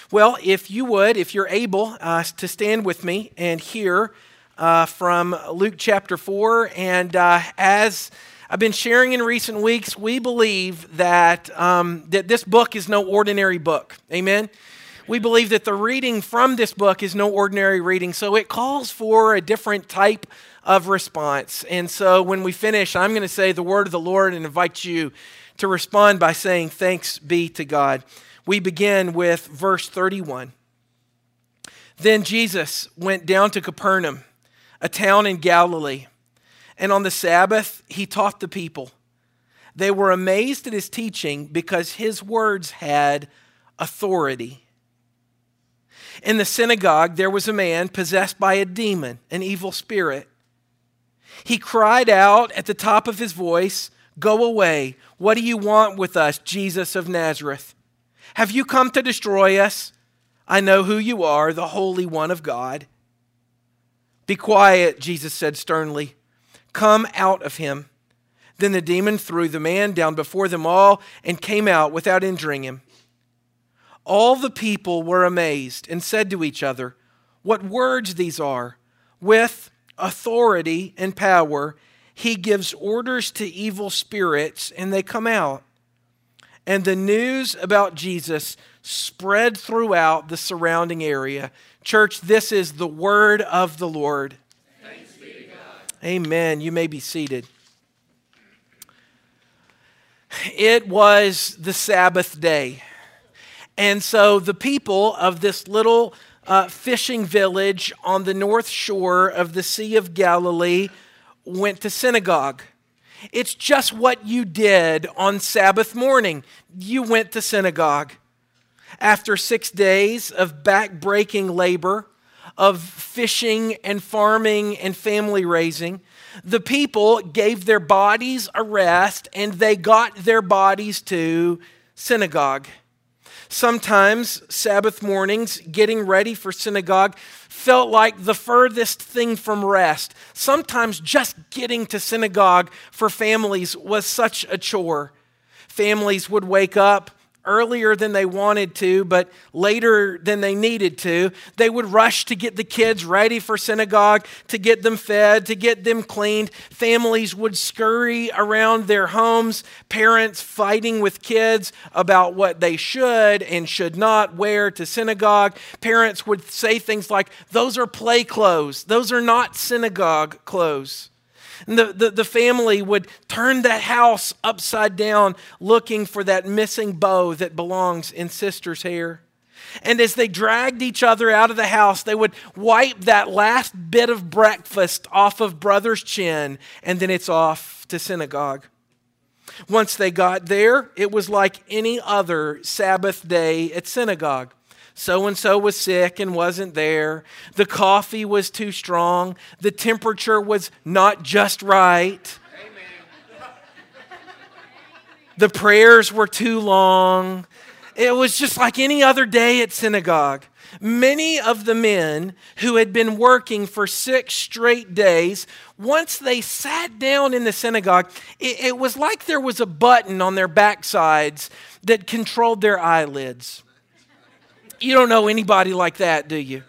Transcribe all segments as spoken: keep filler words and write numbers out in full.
Well, if you would, if you're able uh, to stand with me and hear uh, from Luke chapter four. And uh, as I've been sharing in recent weeks, we believe that, um, that this book is no ordinary book. Amen? We believe that the reading from this book is no ordinary reading, so it calls for a different type of response. And so when we finish, I'm going to say the word of the Lord and invite you to respond by saying, "Thanks be to God." We begin with verse thirty-one. Then Jesus went down to Capernaum, a town in Galilee, and on the Sabbath he taught the people. They were amazed at his teaching because his words had authority. In the synagogue there was a man possessed by a demon, an evil spirit. He cried out at the top of his voice, "Go away! What do you want with us, Jesus of Nazareth? Have you come to destroy us? I know who you are, the Holy One of God." "Be quiet," Jesus said sternly. "Come out of him." Then the demon threw the man down before them all and came out without injuring him. All the people were amazed and said to each other, "What words these are! With authority and power, he gives orders to evil spirits and they come out." And the news about Jesus spread throughout the surrounding area. Church, this is the word of the Lord. Thanks be to God. Amen. You may be seated. It was the Sabbath day. And so the people of this little uh, fishing village on the north shore of the Sea of Galilee went to synagogue. It's just what you did on Sabbath morning. You went to synagogue. After six days of back-breaking labor, of fishing and farming and family raising, the people gave their bodies a rest and they got their bodies to synagogue. Sometimes Sabbath mornings, getting ready for synagogue felt like the furthest thing from rest. Sometimes just getting to synagogue for families was such a chore. Families would wake up earlier than they wanted to, but later than they needed to. They would rush to get the kids ready for synagogue, to get them fed, to get them cleaned. Families would scurry around their homes, parents fighting with kids about what they should and should not wear to synagogue. Parents would say things like, "Those are play clothes. Those are not synagogue clothes." And the, the, the family would turn that house upside down looking for that missing bow that belongs in sister's hair. And as they dragged each other out of the house, they would wipe that last bit of breakfast off of brother's chin, and then it's off to synagogue. Once they got there, it was like any other Sabbath day at synagogue. So-and-so was sick and wasn't there. The coffee was too strong. The temperature was not just right. Amen. The prayers were too long. It was just like any other day at synagogue. Many of the men who had been working for six straight days, once they sat down in the synagogue, it, it was like there was a button on their backsides that controlled their eyelids. You don't know anybody like that, do you?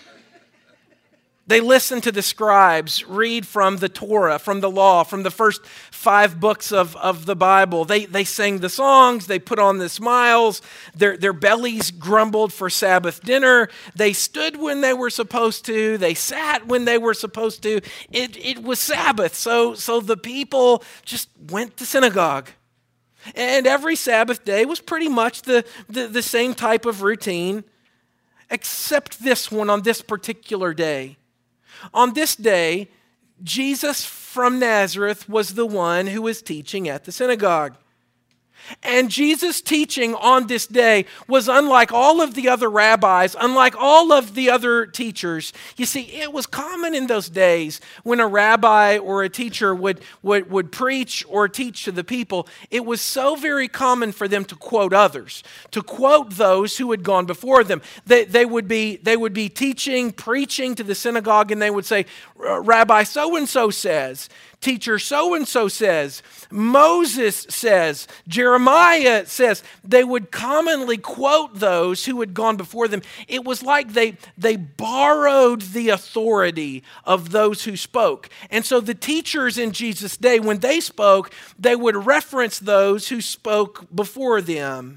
They listened to the scribes read from the Torah, from the law, from the first five books of, of the Bible. They, they sang the songs, they put on the smiles, their, their bellies grumbled for Sabbath dinner. They stood when they were supposed to, they sat when they were supposed to. It, it was Sabbath, so, so the people just went to synagogue. And every Sabbath day was pretty much the, the, the same type of routine, except this one on this particular day. On this day, Jesus from Nazareth was the one who was teaching at the synagogue. And Jesus' teaching on this day was unlike all of the other rabbis, unlike all of the other teachers. You see, it was common in those days when a rabbi or a teacher would, would, would preach or teach to the people, it was so very common for them to quote others, to quote those who had gone before them. They, they, would be, they would be teaching, preaching to the synagogue, and they would say, "Rabbi so-and-so says," Teacher so-and-so says, Moses says, Jeremiah says. They would commonly quote those who had gone before them. It was like they, they borrowed the authority of those who spoke. And so the teachers in Jesus' day, when they spoke, they would reference those who spoke before them.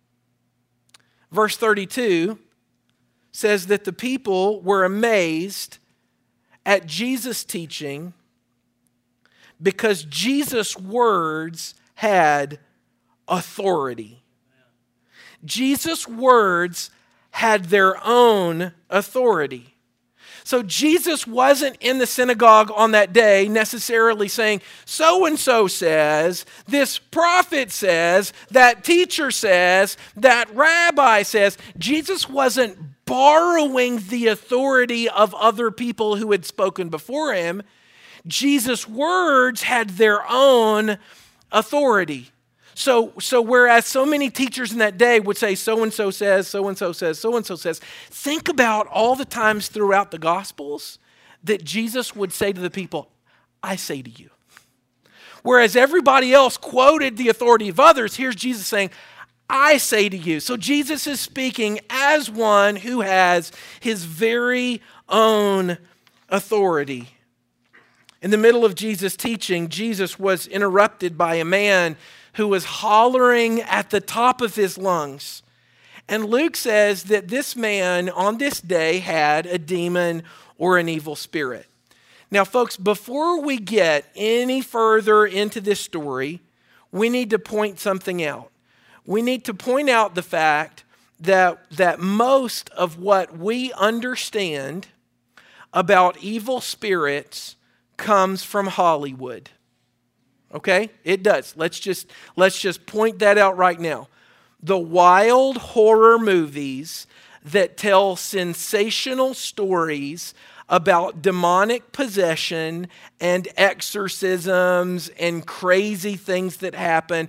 Verse thirty-two says that the people were amazed at Jesus' teaching because Jesus' words had authority. Jesus' words had their own authority. So Jesus wasn't in the synagogue on that day necessarily saying, so-and-so says, this prophet says, that teacher says, that rabbi says. Jesus wasn't borrowing the authority of other people who had spoken before him. Jesus' words had their own authority. So, so whereas so many teachers in that day would say, so-and-so says, so-and-so says, so-and-so says, think about all the times throughout the Gospels that Jesus would say to the people, I say to you. Whereas everybody else quoted the authority of others, here's Jesus saying, I say to you. So Jesus is speaking as one who has his very own authority. In the middle of Jesus' teaching, Jesus was interrupted by a man who was hollering at the top of his lungs. And Luke says that this man on this day had a demon or an evil spirit. Now, folks, before we get any further into this story, we need to point something out. We need to point out the fact that, that most of what we understand about evil spirits comes from Hollywood. Okay? It does. Let's just, let's just point that out right now. The wild horror movies that tell sensational stories about demonic possession and exorcisms and crazy things that happen,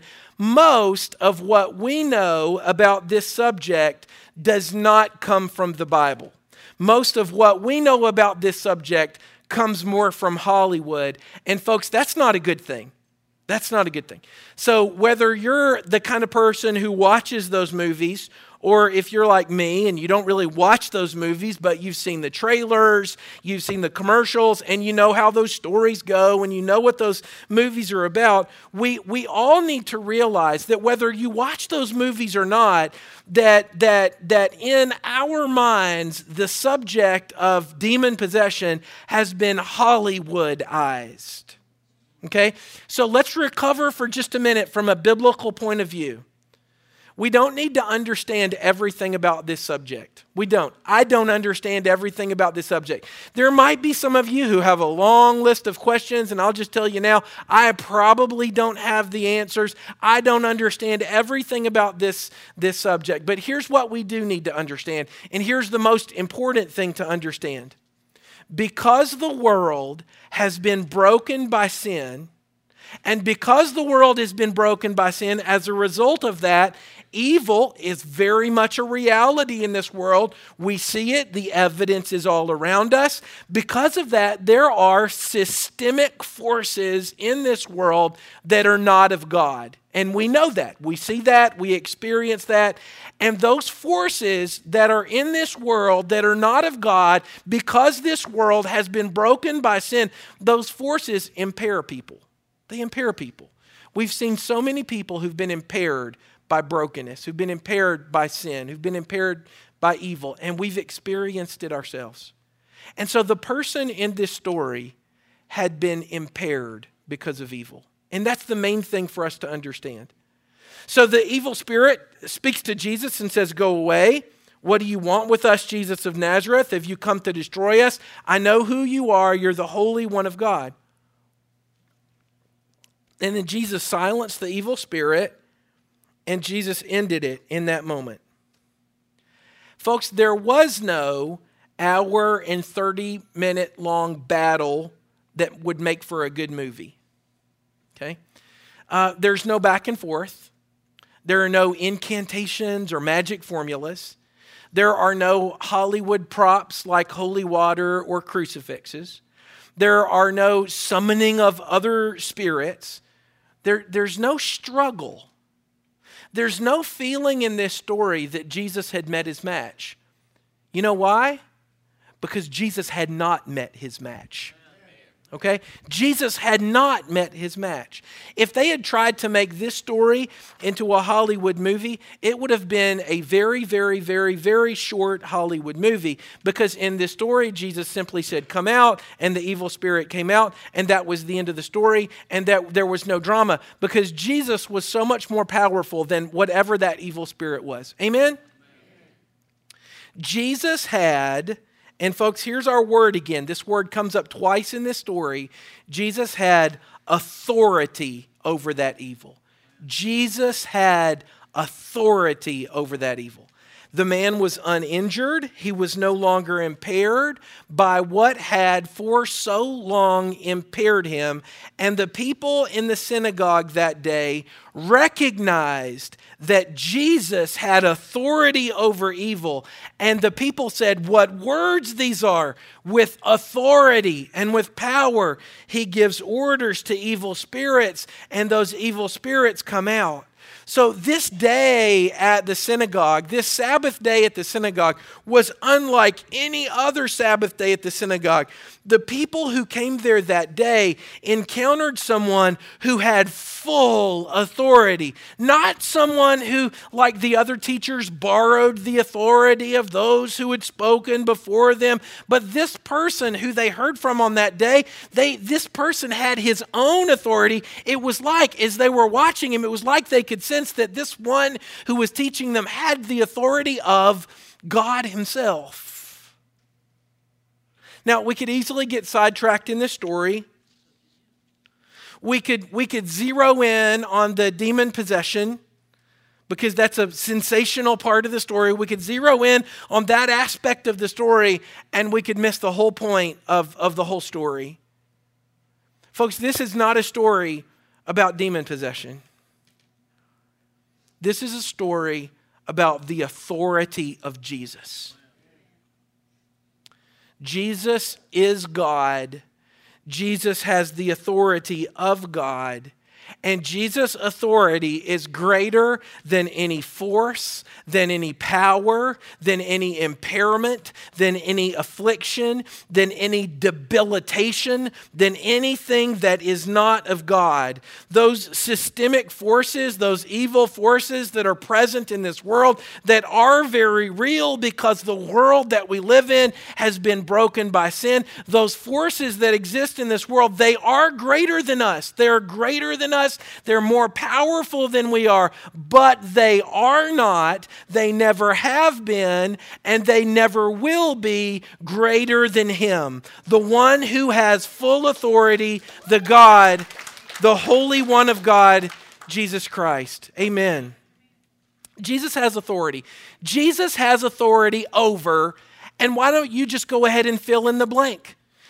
most of what we know about this subject does not come from the Bible. Most of what we know about this subject comes more from Hollywood. And folks, that's not a good thing. That's not a good thing. So whether you're the kind of person who watches those movies, or if you're like me and you don't really watch those movies, but you've seen the trailers, you've seen the commercials, and you know how those stories go, and you know what those movies are about, we we all need to realize that whether you watch those movies or not, that that that in our minds, the subject of demon possession has been Hollywoodized. Okay? So let's recover for just a minute from a biblical point of view. We don't need to understand everything about this subject. We don't. I don't understand everything about this subject. There might be some of you who have a long list of questions, and I'll just tell you now, I probably don't have the answers. I don't understand everything about this, this subject. But here's what we do need to understand, and here's the most important thing to understand. Because the world has been broken by sin, and because the world has been broken by sin, as a result of that, evil is very much a reality in this world. We see it. The evidence is all around us. Because of that, there are systemic forces in this world that are not of God. And we know that. We see that. We experience that. And those forces that are in this world that are not of God, because this world has been broken by sin, those forces impair people. They impair people. We've seen so many people who've been impaired by brokenness, who've been impaired by sin, who've been impaired by evil, and we've experienced it ourselves. And so the person in this story had been impaired because of evil. And that's the main thing for us to understand. So the evil spirit speaks to Jesus and says, "Go away. What do you want with us, Jesus of Nazareth? Have you come to destroy us? I know who you are. You're the Holy One of God." And then Jesus silenced the evil spirit, and Jesus ended it in that moment. Folks, there was no hour and thirty minute long battle that would make for a good movie. Okay? Uh, there's no back and forth. There are no incantations or magic formulas. There are no Hollywood props like holy water or crucifixes. There are no summoning of other spirits. There, there's no struggle. There's no feeling in this story that Jesus had met his match. You know why? Because Jesus had not met his match. Okay? Jesus had not met his match. If they had tried to make this story into a Hollywood movie, it would have been a very, very, very, very short Hollywood movie. Because in this story, Jesus simply said, come out, and the evil spirit came out, and that was the end of the story, and that there was no drama. Because Jesus was so much more powerful than whatever that evil spirit was. Amen? Amen. Jesus had... And folks, here's our word again. This word comes up twice in this story. Jesus had authority over that evil. Jesus had authority over that evil. The man was uninjured. He was no longer impaired by what had for so long impaired him. And the people in the synagogue that day recognized that Jesus had authority over evil. And the people said, what words these are! With authority and with power, he gives orders to evil spirits, and those evil spirits come out. So this day at the synagogue, this Sabbath day at the synagogue, was unlike any other Sabbath day at the synagogue. The people who came there that day encountered someone who had full authority. Not someone who, like the other teachers, borrowed the authority of those who had spoken before them. But this person who they heard from on that day, they this person had his own authority. It was like, as they were watching him, it was like they could sense that this one who was teaching them had the authority of God himself. Now, we could easily get sidetracked in this story. We could, we could zero in on the demon possession because that's a sensational part of the story. We could zero in on that aspect of the story and we could miss the whole point of, of the whole story. Folks, this is not a story about demon possession. This is a story about the authority of Jesus. Jesus is God. Jesus has the authority of God. And Jesus' authority is greater than any force, than any power, than any impairment, than any affliction, than any debilitation, than anything that is not of God. Those systemic forces, those evil forces that are present in this world that are very real because the world that we live in has been broken by sin. Those forces that exist in this world, they are greater than us. They are greater than us. They're more powerful than we are, but they are not, they never have been, and they never will be greater than him. The one who has full authority, the God, the Holy One of God, Jesus Christ. Amen. Jesus has authority. Jesus has authority over, and why don't you just go ahead and fill in the blank?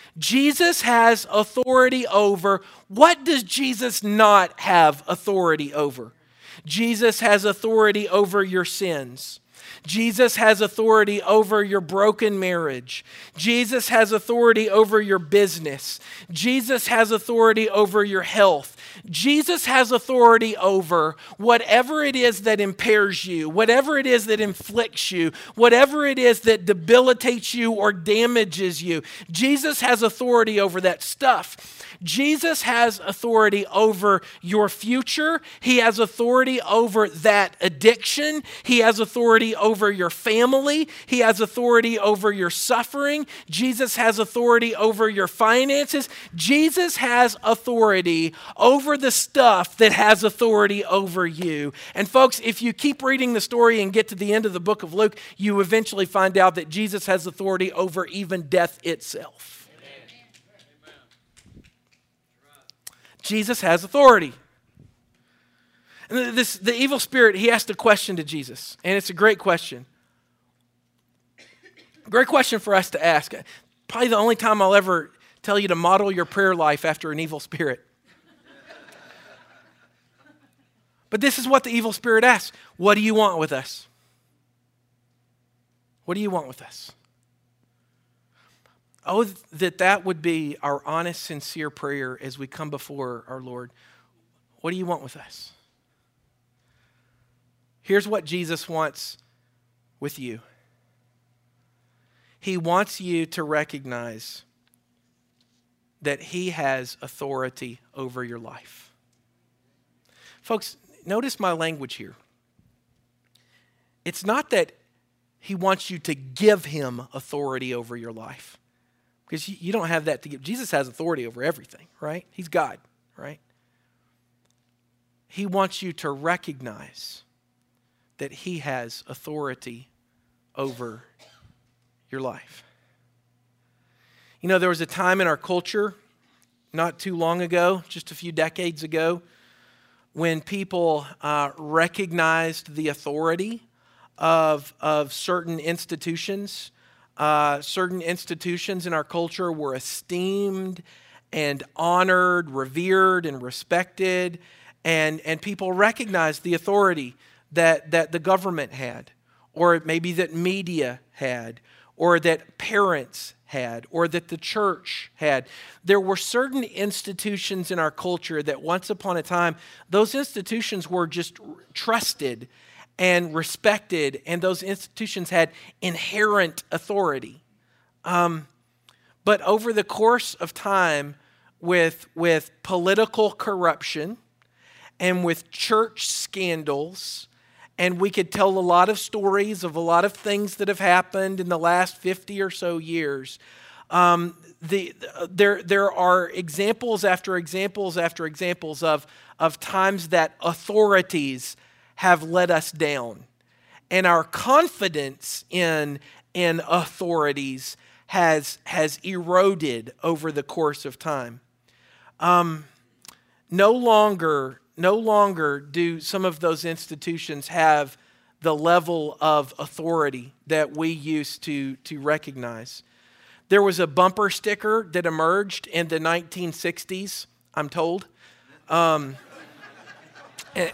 Jesus has authority over. What does Jesus not have authority over? Jesus has authority over your sins. Jesus has authority over your broken marriage. Jesus has authority over your business. Jesus has authority over your health. Jesus has authority over whatever it is that impairs you, whatever it is that inflicts you, whatever it is that debilitates you or damages you. Jesus has authority over that stuff. Jesus has authority over your future. He has authority over that addiction. He has authority over your family. He has authority over your suffering. Jesus has authority over your finances. Jesus has authority over the stuff that has authority over you. And folks, if you keep reading the story and get to the end of the book of Luke, you eventually find out that Jesus has authority over even death itself. Jesus has authority. And this, the evil spirit, he asked a question to Jesus, and it's a great question. Great question for us to ask. Probably the only time I'll ever tell you to model your prayer life after an evil spirit. But this is what the evil spirit asks. What do you want with us? What do you want with us? Oh, that that would be our honest, sincere prayer as we come before our Lord. What do you want with us? Here's what Jesus wants with you. He wants you to recognize that he has authority over your life. Folks, notice my language here. It's not that he wants you to give him authority over your life, because you don't have that to give. Jesus has authority over everything, right? He's God, right? He wants you to recognize that he has authority over your life. You know, there was a time in our culture, not too long ago, just a few decades ago, when people uh, recognized the authority of, of certain institutions. Uh, certain institutions in our culture were esteemed and honored, revered, and respected, and, and people recognized the authority that, that the government had, or maybe that media had, or that parents had, or that the church had. There were certain institutions in our culture that once upon a time, those institutions were just trusted and respected, and those institutions had inherent authority. Um, but over the course of time, with, with political corruption and with church scandals, and we could tell a lot of stories of a lot of things that have happened in the last fifty or so years. Um, the, there, there are examples after examples after examples of, of times that authorities have let us down. And our confidence in, in authorities has, has eroded over the course of time. Um, no longer... No longer do some of those institutions have the level of authority that we used to, to recognize. There was a bumper sticker that emerged in the nineteen sixties, I'm told. Um, and,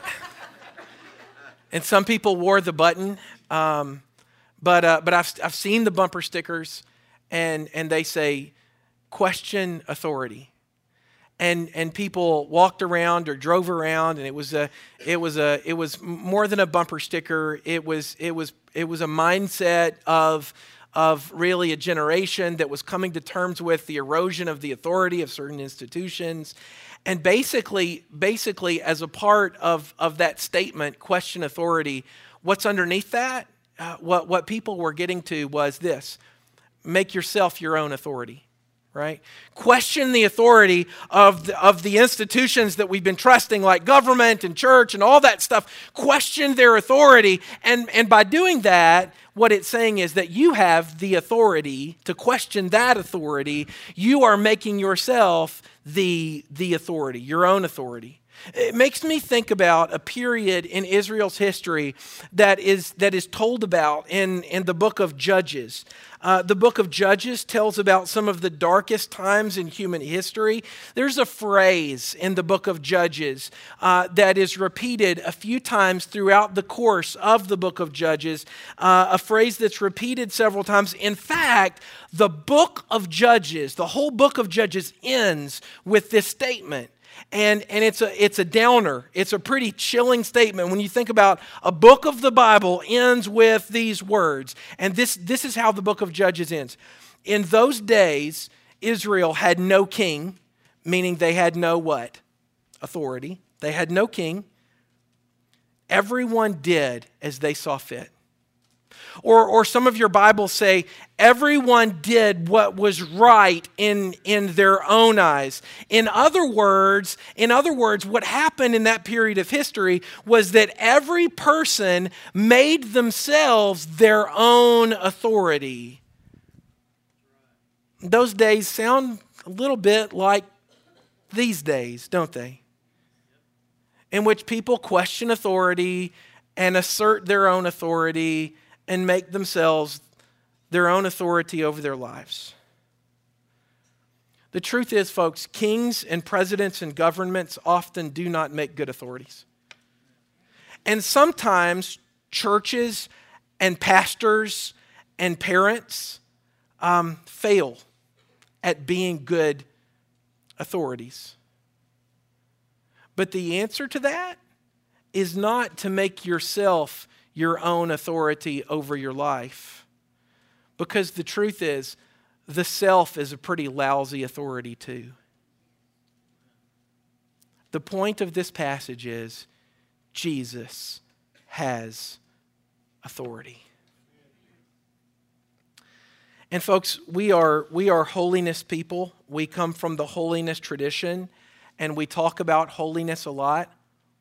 and some people wore the button, um, but uh, but I've I've seen the bumper stickers, and and they say, "Question authority." And and people walked around or drove around, and it was a it was a it was more than a bumper sticker. It was it was it was a mindset of of really a generation that was coming to terms with the erosion of the authority of certain institutions. And basically, basically, as a part of, of that statement, question authority, what's underneath that? Uh, what what people were getting to was this: make yourself your own authority. Right? Question the authority of the, of the institutions that we've been trusting, like government and church and all that stuff. Question their authority. And, and by doing that, what it's saying is that you have the authority to question that authority. You are making yourself the, the authority, your own authority. It makes me think about a period in Israel's history that is that is told about in, in the book of Judges. Uh, the book of Judges tells about some of the darkest times in human history. There's a phrase in the book of Judges uh, that is repeated a few times throughout the course of the book of Judges, uh, a phrase that's repeated several times. In fact, the book of Judges, the whole book of Judges ends with this statement. And, and it's a it's a downer. It's a pretty chilling statement when you think about a book of the Bible ends with these words. And this, this is how the book of Judges ends. In those days, Israel had no king, meaning they had no what? Authority. They had no king. Everyone did as they saw fit. Or, or some of your Bibles say, everyone did what was right in, in their own eyes. In other words, in other words, what happened in that period of history was that every person made themselves their own authority. Those days sound a little bit like these days, don't they? In which people question authority and assert their own authority and make themselves their own authority over their lives. The truth is, folks, kings and presidents and governments often do not make good authorities. And sometimes churches and pastors and parents um, fail at being good authorities. But the answer to that is not to make yourself your own authority over your life. Because the truth is, the self is a pretty lousy authority too. The point of this passage is Jesus has authority. And folks, we are we are holiness people. We come from the holiness tradition, and we talk about holiness a lot.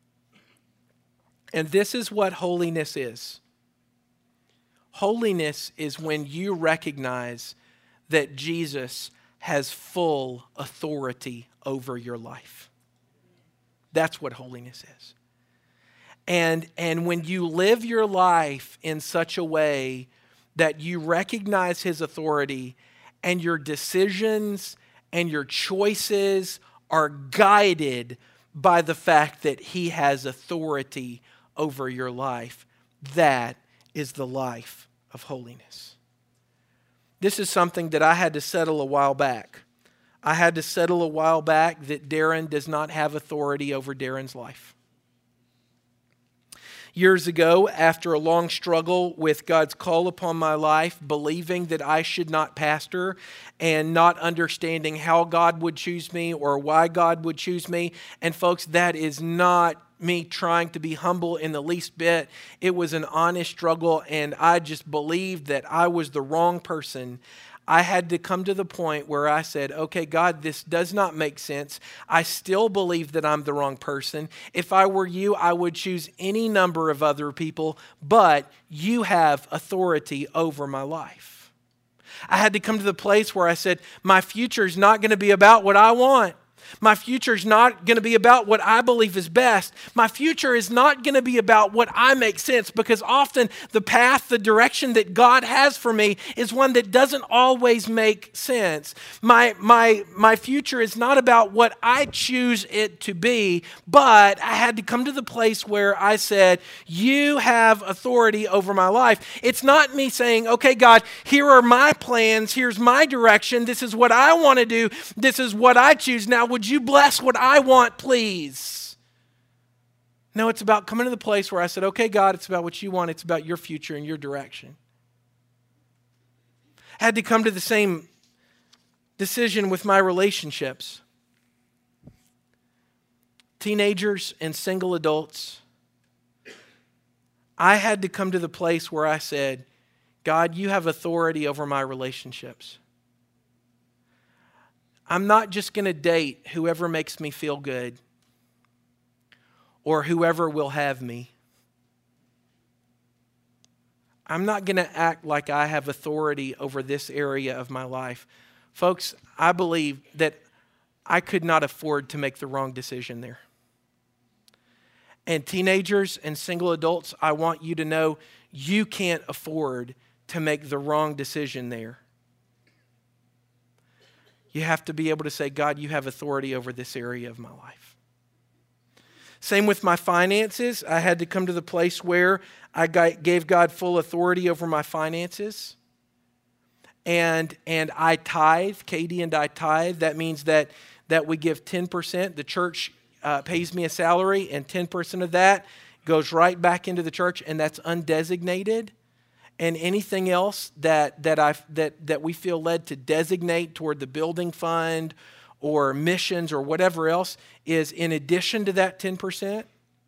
And this is what holiness is. Holiness is when you recognize that Jesus has full authority over your life. That's what holiness is. And, and when you live your life in such a way that you recognize his authority and your decisions and your choices are guided by the fact that he has authority over your life, that is the life of holiness. This is something that I had to settle a while back. I had to settle a while back that Darren does not have authority over Darren's life. Years ago, after a long struggle with God's call upon my life, believing that I should not pastor and not understanding how God would choose me or why God would choose me. And folks, that is not me trying to be humble in the least bit. It was an honest struggle, and I just believed that I was the wrong person. I had to come to the point where I said, okay, God, this does not make sense. I still believe that I'm the wrong person. If I were you, I would choose any number of other people, but you have authority over my life. I had to come to the place where I said, my future is not going to be about what I want. My future is not going to be about what I believe is best. My future is not going to be about what I make sense, because often the path, the direction that God has for me is one that doesn't always make sense. My, my, my future is not about what I choose it to be, but I had to come to the place where I said, you have authority over my life. It's not me saying, okay, God, here are my plans. Here's my direction. This is what I want to do. This is what I choose. Now, would you bless what I want, please? No, it's about coming to the place where I said, okay, God, it's about what you want. It's about your future and your direction. I had to come to the same decision with my relationships. Teenagers and single adults. I had to come to the place where I said, God, you have authority over my relationships. I'm not just going to date whoever makes me feel good or whoever will have me. I'm not going to act like I have authority over this area of my life. Folks, I believe that I could not afford to make the wrong decision there. And teenagers and single adults, I want you to know you can't afford to make the wrong decision there. You have to be able to say, God, you have authority over this area of my life. Same with my finances. I had to come to the place where I gave God full authority over my finances. And, and I tithe. Katie and I tithe. That means that, that we give ten percent. The church uh, pays me a salary, and ten percent of that goes right back into the church, and that's undesignated. And anything else that that I that that we feel led to designate toward the building fund or missions or whatever else is in addition to that ten percent.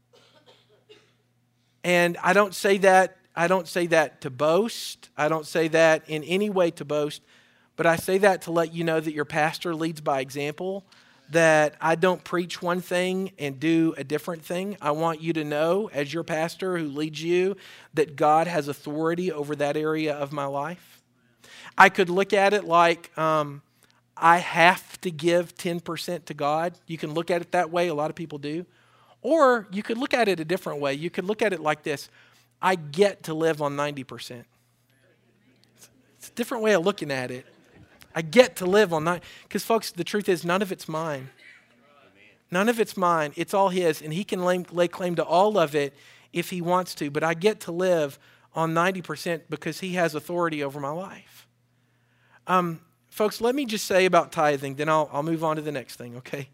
And I don't say that I don't say that to boast. I don't say that in any way to boast, but I say that to let you know that your pastor leads by example. That I don't preach one thing and do a different thing. I want you to know, as your pastor who leads you, that God has authority over that area of my life. I could look at it like um, I have to give ten percent to God. You can look at it that way. A lot of people do. Or you could look at it a different way. You could look at it like this. I get to live on ninety percent. It's a different way of looking at it. I get to live on that. Because, folks, the truth is none of it's mine. None of it's mine. It's all his. And he can lay, lay claim to all of it if he wants to. But I get to live on ninety percent because he has authority over my life. Um, Folks, let me just say about tithing, then I'll, I'll move on to the next thing, okay?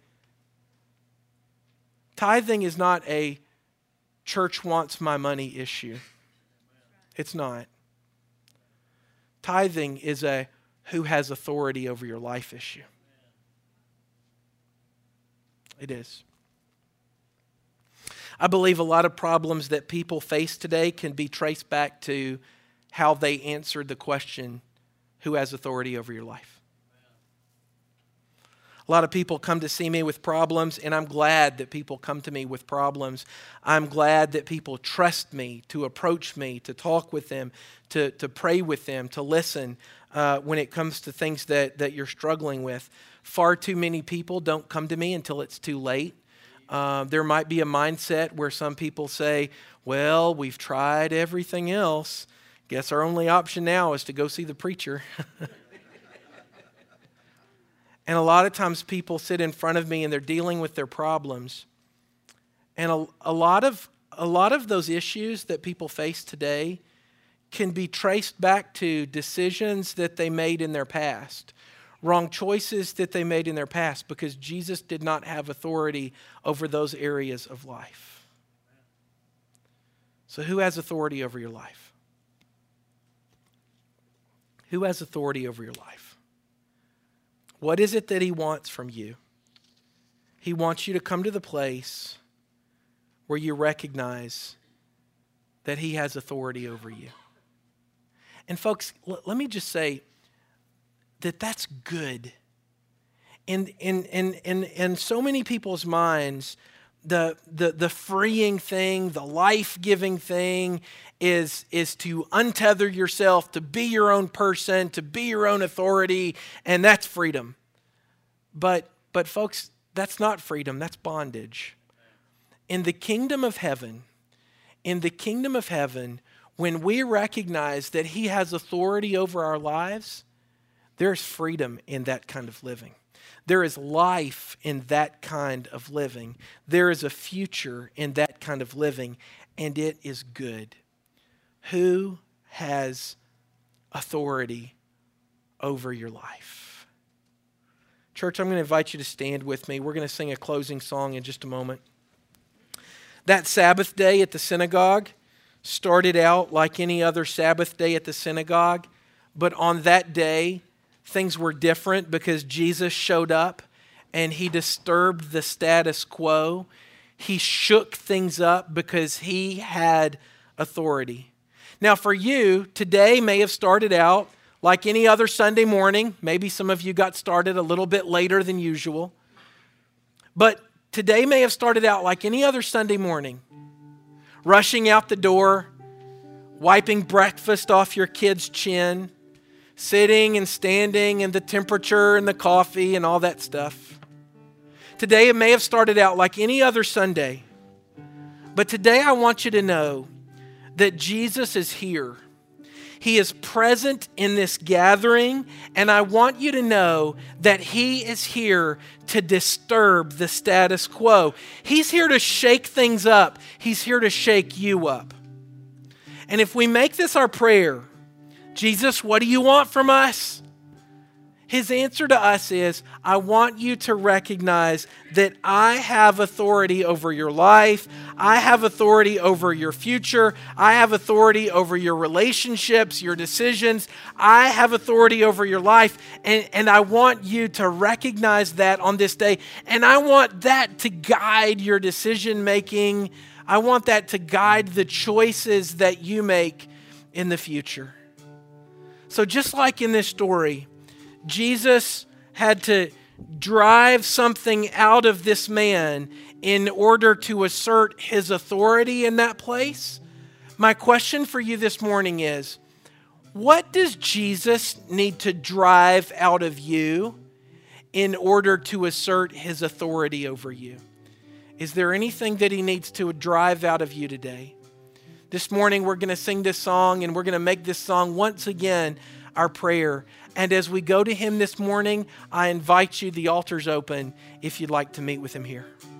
Tithing is not a church wants my money issue. It's not. Tithing is a who has authority over your life issue. It is. I believe a lot of problems that people face today can be traced back to how they answered the question, who has authority over your life? A lot of people come to see me with problems, and I'm glad that people come to me with problems. I'm glad that people trust me to approach me, to talk with them, to, to pray with them, to listen uh, when it comes to things that, that you're struggling with. Far too many people don't come to me until it's too late. Uh, there might be a mindset where some people say, well, we've tried everything else. Guess our only option now is to go see the preacher. And a lot of times people sit in front of me and they're dealing with their problems. And a, a lot of a lot of those issues that people face today can be traced back to decisions that they made in their past, wrong choices that they made in their past, because Jesus did not have authority over those areas of life. So who has authority over your life? Who has authority over your life? What is it that he wants from you? He wants you to come to the place where you recognize that he has authority over you. And folks, l- let me just say that that's good. In, in, in, in, in so many people's minds, the, the, the freeing thing, the life-giving thing is, is to untether yourself, to be your own person, to be your own authority, and that's freedom. But, but folks, that's not freedom, that's bondage. In the kingdom of heaven, in the kingdom of heaven, when we recognize that he has authority over our lives, there's freedom in that kind of living. There is life in that kind of living. There is a future in that kind of living, and it is good. Who has authority over your life? Church, I'm going to invite you to stand with me. We're going to sing a closing song in just a moment. That Sabbath day at the synagogue started out like any other Sabbath day at the synagogue, but on that day, things were different because Jesus showed up and he disturbed the status quo. He shook things up because he had authority. Now for you, today may have started out like any other Sunday morning. Maybe some of you got started a little bit later than usual. But today may have started out like any other Sunday morning. Rushing out the door, wiping breakfast off your kid's chin, sitting and standing and the temperature and the coffee and all that stuff. Today it may have started out like any other Sunday. But today I want you to know that Jesus is here. He is present in this gathering, and I want you to know that he is here to disturb the status quo. He's here to shake things up. He's here to shake you up. And if we make this our prayer, Jesus, what do you want from us? His answer to us is, I want you to recognize that I have authority over your life. I have authority over your future. I have authority over your relationships, your decisions. I have authority over your life. And, and I want you to recognize that on this day. And I want that to guide your decision making. I want that to guide the choices that you make in the future. So just like in this story, Jesus had to drive something out of this man in order to assert his authority in that place. My question for you this morning is, what does Jesus need to drive out of you in order to assert his authority over you? Is there anything that he needs to drive out of you today? This morning we're going to sing this song, and we're going to make this song once again our prayer. And as we go to him this morning, I invite you, the altar's open, if you'd like to meet with him here.